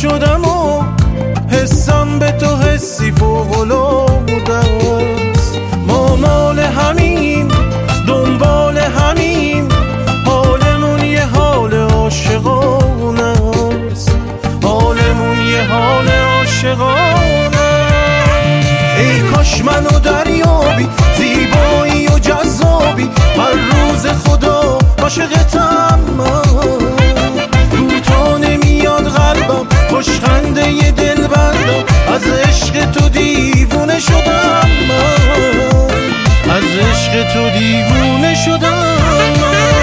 شدم و حسم به تو حسی فوق‌العاده است. ما مال همین، دنبال همین، حالمون یه حال عاشقانه است. حالمون یه حال عاشقانه. ای کاش منو دریابی، زیبایی و جذابی، هر روز خدا عاشقتم من. رو تا نمیاد قلبم، خوشخنده ی دلبندم، از عشق تو دیوونه شدم من. از عشق تو دیوونه شدم من.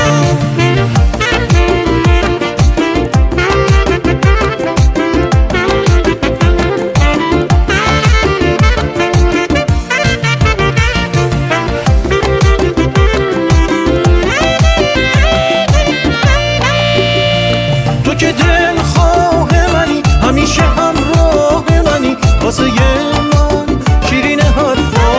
تو که دلخواه منی، همیشه همراه منی، واسه من شیرین حرفا.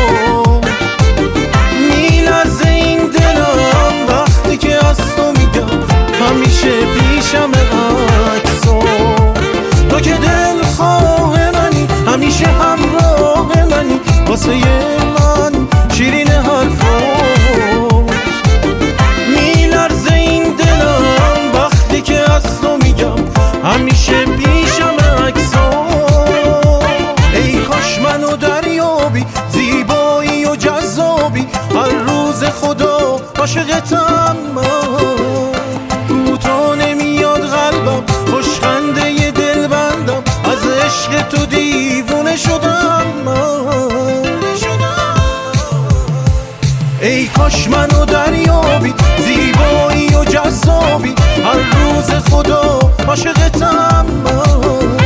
میلرزه این دلم وقتی که از تو میگم، همیشه پیشم عکسا. تو که دلخواه منی، همیشه همراه منی، واسه من شیرین حرفا. میلرزه این دلم وقتی که از تو میگم، همیشه پیشم عکسا. ای کاش منو دریابی، زیبایی و جذابی، هر روز خدا عاشقتم من. رو تا نمیاد قلبم، خوشخنده ی دلبندم، از عشق تو دیوونه شدم من. ای کاش منو دریابی، زیبایی و جذابی، هر روز خدا عاشقتم من.